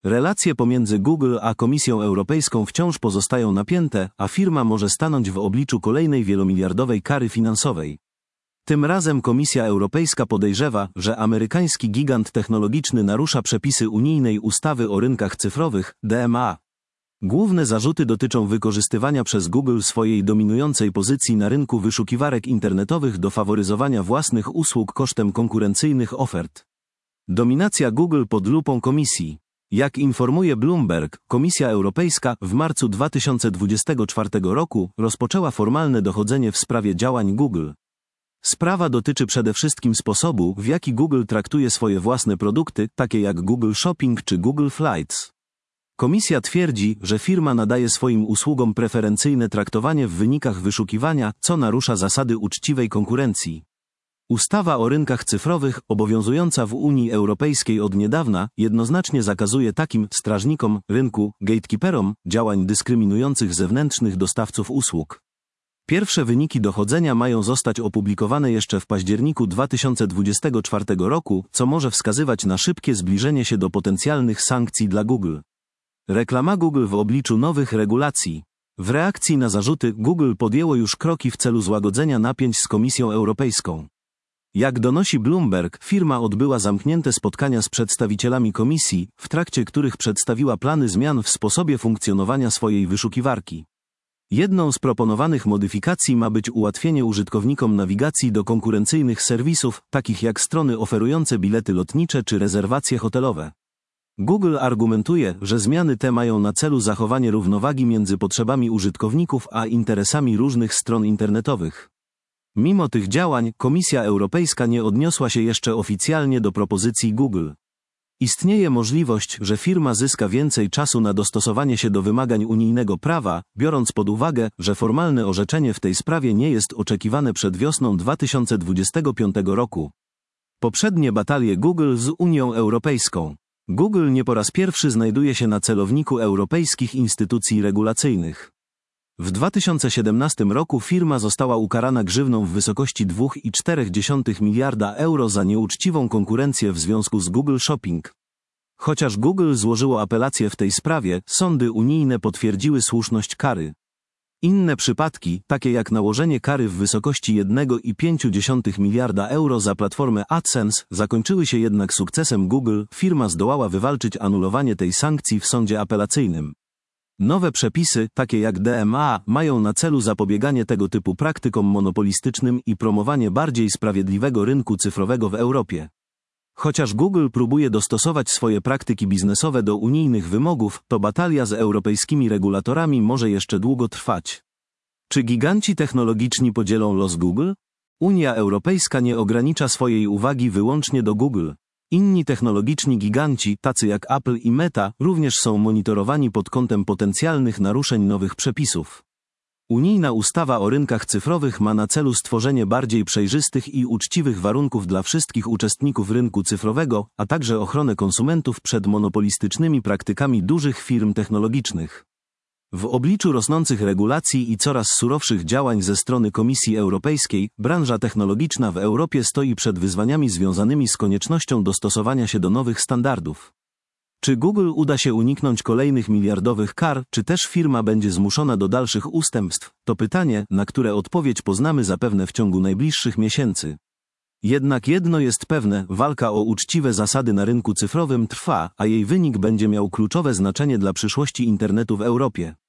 Relacje pomiędzy Google a Komisją Europejską wciąż pozostają napięte, a firma może stanąć w obliczu kolejnej wielomiliardowej kary finansowej. Tym razem Komisja Europejska podejrzewa, że amerykański gigant technologiczny narusza przepisy unijnej ustawy o rynkach cyfrowych, DMA. Główne zarzuty dotyczą wykorzystywania przez Google swojej dominującej pozycji na rynku wyszukiwarek internetowych do faworyzowania własnych usług kosztem konkurencyjnych ofert. Dominacja Google pod lupą Komisji. Jak informuje Bloomberg, Komisja Europejska w marcu 2024 roku rozpoczęła formalne dochodzenie w sprawie działań Google. Sprawa dotyczy przede wszystkim sposobu, w jaki Google traktuje swoje własne produkty, takie jak Google Shopping czy Google Flights. Komisja twierdzi, że firma nadaje swoim usługom preferencyjne traktowanie w wynikach wyszukiwania, co narusza zasady uczciwej konkurencji. Ustawa o rynkach cyfrowych, obowiązująca w Unii Europejskiej od niedawna, jednoznacznie zakazuje takim strażnikom rynku, gatekeeperom, działań dyskryminujących zewnętrznych dostawców usług. Pierwsze wyniki dochodzenia mają zostać opublikowane jeszcze w październiku 2024 roku, co może wskazywać na szybkie zbliżenie się do potencjalnych sankcji dla Google. Reklama Google w obliczu nowych regulacji. W reakcji na zarzuty Google podjęło już kroki w celu złagodzenia napięć z Komisją Europejską. Jak donosi Bloomberg, firma odbyła zamknięte spotkania z przedstawicielami komisji, w trakcie których przedstawiła plany zmian w sposobie funkcjonowania swojej wyszukiwarki. Jedną z proponowanych modyfikacji ma być ułatwienie użytkownikom nawigacji do konkurencyjnych serwisów, takich jak strony oferujące bilety lotnicze czy rezerwacje hotelowe. Google argumentuje, że zmiany te mają na celu zachowanie równowagi między potrzebami użytkowników a interesami różnych stron internetowych. Mimo tych działań, Komisja Europejska nie odniosła się jeszcze oficjalnie do propozycji Google. Istnieje możliwość, że firma zyska więcej czasu na dostosowanie się do wymagań unijnego prawa, biorąc pod uwagę, że formalne orzeczenie w tej sprawie nie jest oczekiwane przed wiosną 2025 roku. Poprzednie batalie Google z Unią Europejską. Google nie po raz pierwszy znajduje się na celowniku europejskich instytucji regulacyjnych. W 2017 roku firma została ukarana grzywną w wysokości 2,4 miliarda euro za nieuczciwą konkurencję w związku z Google Shopping. Chociaż Google złożyło apelację w tej sprawie, sądy unijne potwierdziły słuszność kary. Inne przypadki, takie jak nałożenie kary w wysokości 1,5 miliarda euro za platformę AdSense, zakończyły się jednak sukcesem Google. Firma zdołała wywalczyć anulowanie tej sankcji w sądzie apelacyjnym. Nowe przepisy, takie jak DMA, mają na celu zapobieganie tego typu praktykom monopolistycznym i promowanie bardziej sprawiedliwego rynku cyfrowego w Europie. Chociaż Google próbuje dostosować swoje praktyki biznesowe do unijnych wymogów, to batalia z europejskimi regulatorami może jeszcze długo trwać. Czy giganci technologiczni podzielą los Google? Unia Europejska nie ogranicza swojej uwagi wyłącznie do Google. Inni technologiczni giganci, tacy jak Apple i Meta, również są monitorowani pod kątem potencjalnych naruszeń nowych przepisów. Unijna ustawa o rynkach cyfrowych ma na celu stworzenie bardziej przejrzystych i uczciwych warunków dla wszystkich uczestników rynku cyfrowego, a także ochronę konsumentów przed monopolistycznymi praktykami dużych firm technologicznych. W obliczu rosnących regulacji i coraz surowszych działań ze strony Komisji Europejskiej, branża technologiczna w Europie stoi przed wyzwaniami związanymi z koniecznością dostosowania się do nowych standardów. Czy Google uda się uniknąć kolejnych miliardowych kar, czy też firma będzie zmuszona do dalszych ustępstw? To pytanie, na które odpowiedź poznamy zapewne w ciągu najbliższych miesięcy. Jednak jedno jest pewne, walka o uczciwe zasady na rynku cyfrowym trwa, a jej wynik będzie miał kluczowe znaczenie dla przyszłości internetu w Europie.